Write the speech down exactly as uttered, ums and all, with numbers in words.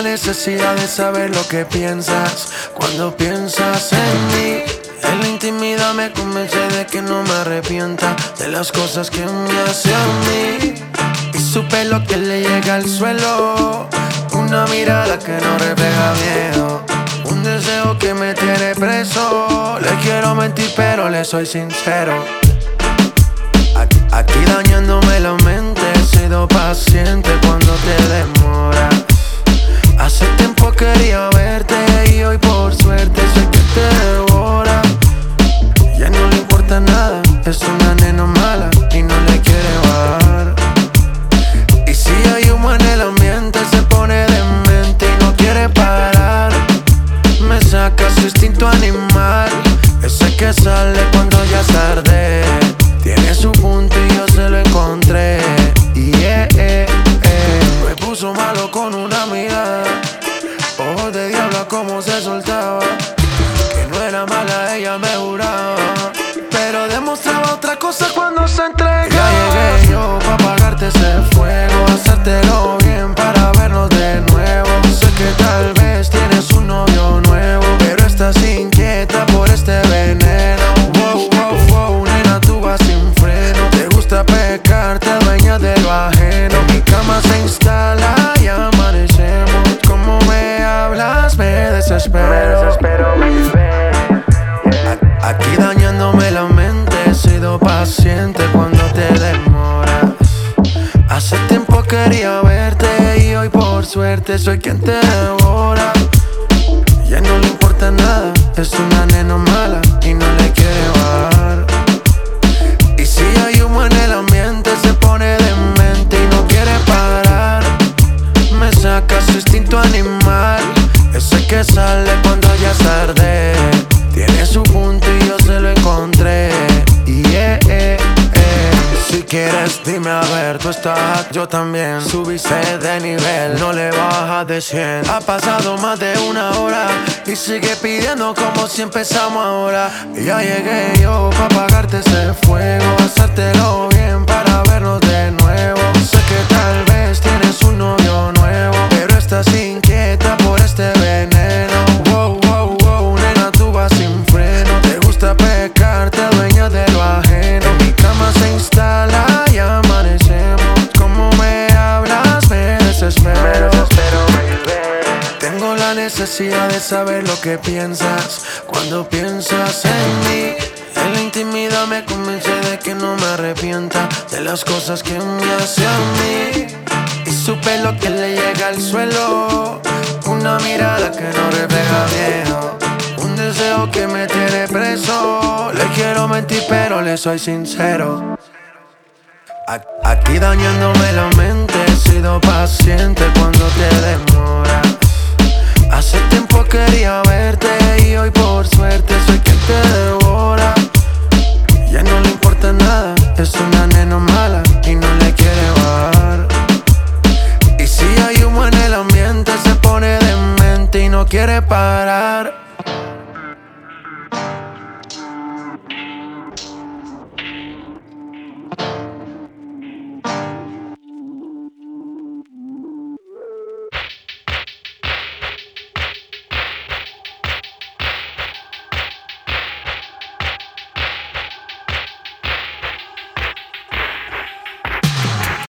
necesidad de saber lo que piensas cuando piensas en mí. En la intimidad me convence de que no me arrepienta de las cosas que me hace a mí. Y su pelo que le llega al suelo, una mirada que no refleja miedo, un deseo que me tiene preso. Le quiero mentir pero le soy sincero. Aquí dañándome la mente, he sido paciente cuando te demoras. Hace tiempo quería verte y hoy por suerte sé que te devora. Ya no le importa nada, es una nena mala y no le quiere bajar. Y si hay humo en el ambiente se pone demente y no quiere parar. Me saca su instinto animal, ese que sale cuando ya es tarde. Tiene su punto y yo se lo encontré. Y yeah, yeah, yeah. Me puso malo con una amiga, ojos de diablo como se soltaba. Que no era mala, ella me juraba, pero demostraba otra cosa cuando se entrega. Ya llegué yo pa' apagarte ese fuego, hacértelo bien para vernos de nuevo. Sé que tal vez tienes un novio nuevo, pero estás inquieta por este veneno. Wow, wow, wow, nena, tú vas sin freno. Te gusta pecar, te adueñas de lo ajeno. Mi cama se instala y amanecemos. Como me hablas, me desespero. Me desespero, baby. Aquí dañándome la mente, he sido paciente cuando te demoras. Hace tiempo quería verte y hoy por suerte soy quien te devora. Ya no le importa nada, es una nena mala y no le quiere bajar. Y si hay humo en el ambiente se pone demente y no quiere parar. Me saca su instinto animal, ese que sale cuando ya es tarde. Tiene su punto y yo se lo encontré. Y yeah, yeah, yeah. Si quieres dime a ver, tú estás, yo también. Subiste de nivel, no le bajas de cien. Ha pasado más de una hora y sigue pidiendo como si empezamos ahora. Y ya llegué yo pa' apagarte ese fuego, hacértelo bien para vernos de nuevo. Sé que tal vez tienes un novio nuevo, pero estás inquieta por este veneno. Wow, wow, wow, nena, tú vas sin freno. Te gusta pecar, te adueñas de lo ajeno. En mi cama se instala y amanecemos. Como me hablas, me desespero. Me desespero, baby. Tengo la necesidad de saber lo que piensas cuando piensas en mí. En la intimidad me convence de que no me arrepienta de las cosas que me hace a mí. Y su pelo que le llega al suelo, una mirada que no refleja miedo, un deseo que me tiene preso. Le quiero mentir pero le soy sincero. Aquí dañándome la mente, he sido paciente cuando te demoras. Hace tiempo quería verte y hoy por suerte soy quien te devora. Ya no le importa nada, es una nena mala y no le quiere bajar. Y si hay humo en el ambiente se pone demente y no quiere parar.